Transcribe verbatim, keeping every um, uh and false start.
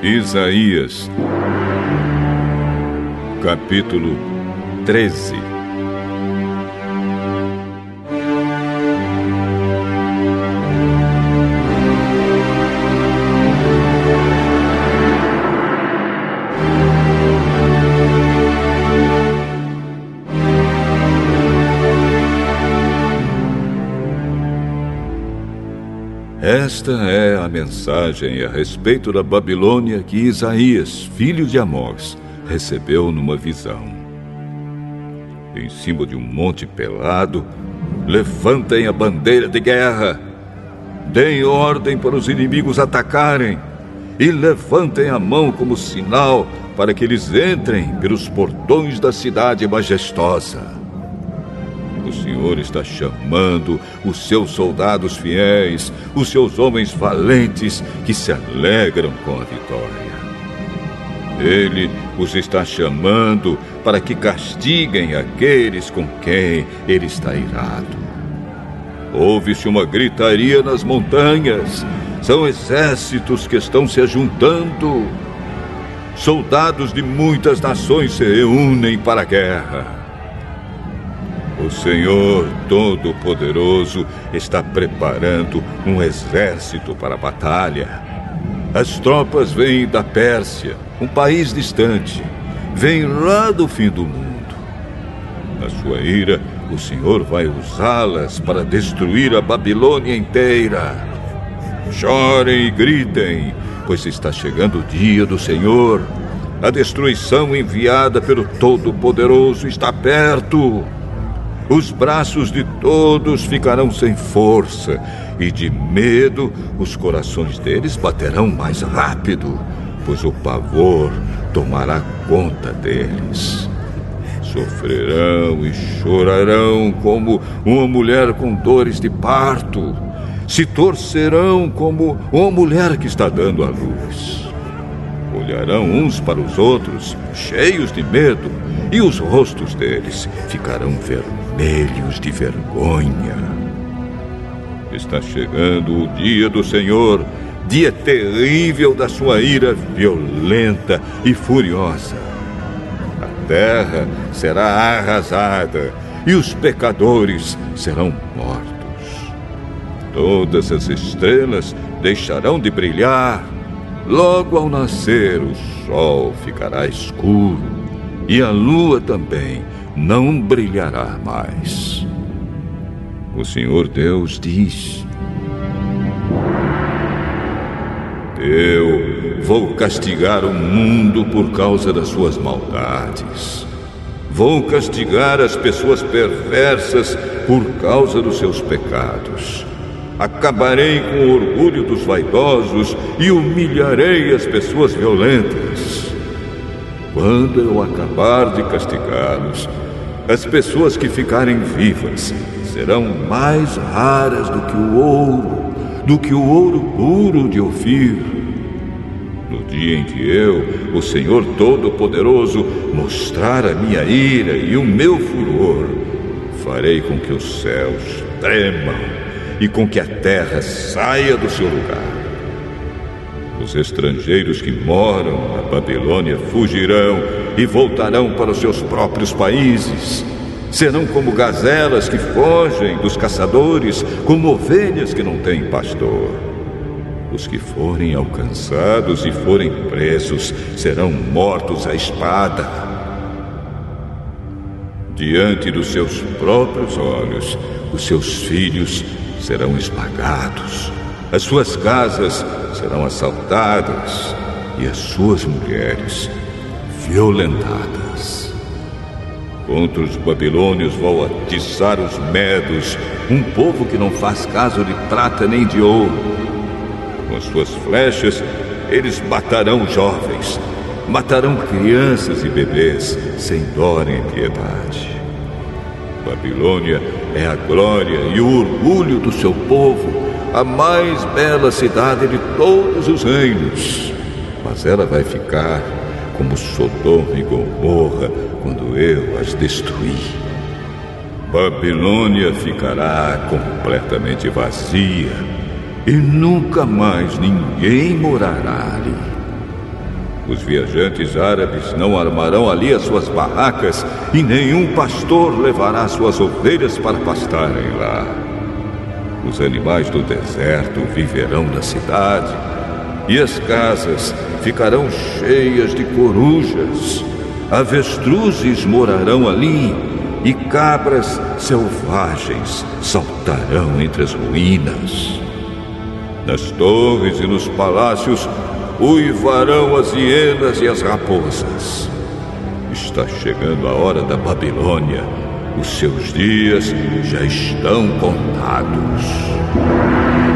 Isaías, capítulo treze. Esta é a mensagem a respeito da Babilônia que Isaías, filho de Amós, recebeu numa visão. Em cima de um monte pelado, levantem a bandeira de guerra, deem ordem para os inimigos atacarem e levantem a mão como sinal para que eles entrem pelos portões da cidade majestosa. O Senhor está chamando os seus soldados fiéis, os seus homens valentes que se alegram com a vitória. Ele os está chamando para que castiguem aqueles com quem ele está irado. Ouve-se uma gritaria nas montanhas. São exércitos que estão se ajuntando. Soldados de muitas nações se reúnem para a guerra. O Senhor Todo-Poderoso está preparando um exército para a batalha. As tropas vêm da Pérsia, um país distante. Vêm lá do fim do mundo. Na sua ira, o Senhor vai usá-las para destruir a Babilônia inteira. Chorem e gritem, pois está chegando o dia do Senhor. A destruição enviada pelo Todo-Poderoso está perto. Os braços de todos ficarão sem força, e de medo os corações deles baterão mais rápido, pois o pavor tomará conta deles. Sofrerão e chorarão como uma mulher com dores de parto. Se torcerão como uma mulher que está dando à luz. Olharão uns para os outros, cheios de medo, e os rostos deles ficarão vermelhos de vergonha. Está chegando o dia do Senhor, dia terrível da sua ira violenta e furiosa. A terra será arrasada e os pecadores serão mortos. Todas as estrelas deixarão de brilhar. Logo ao nascer, o sol ficará escuro e a lua também não brilhará mais. O Senhor Deus diz: Eu vou castigar o mundo por causa das suas maldades. Vou castigar as pessoas perversas por causa dos seus pecados. Acabarei com o orgulho dos vaidosos e humilharei as pessoas violentas. Quando eu acabar de castigá-los, as pessoas que ficarem vivas serão mais raras do que o ouro, do que o ouro puro de Ofir. No dia em que eu, o Senhor Todo-Poderoso, mostrar a minha ira e o meu furor, farei com que os céus tremam e com que a terra saia do seu lugar. Os estrangeiros que moram na Babilônia fugirão e voltarão para os seus próprios países. Serão como gazelas que fogem dos caçadores, como ovelhas que não têm pastor. Os que forem alcançados e forem presos serão mortos à espada. Diante dos seus próprios olhos, os seus filhos serão esmagados, as suas casas serão assaltadas e as suas mulheres violentadas. Contra os babilônios vou atiçar os medos, um povo que não faz caso de prata nem de ouro. Com as suas flechas, eles matarão jovens, matarão crianças e bebês, sem dó nem piedade. Babilônia é a glória e o orgulho do seu povo, a mais bela cidade de todos os reinos. Mas ela vai ficar como Sodoma e Gomorra quando eu as destruir. Babilônia ficará completamente vazia e nunca mais ninguém morará ali. Os viajantes árabes não armarão ali as suas barracas e nenhum pastor levará suas ovelhas para pastarem lá. Os animais do deserto viverão na cidade e as casas ficarão cheias de corujas. Avestruzes morarão ali e cabras selvagens saltarão entre as ruínas. Nas torres e nos palácios uivarão as hienas e as raposas. Está chegando a hora da Babilônia. Os seus dias já estão contados.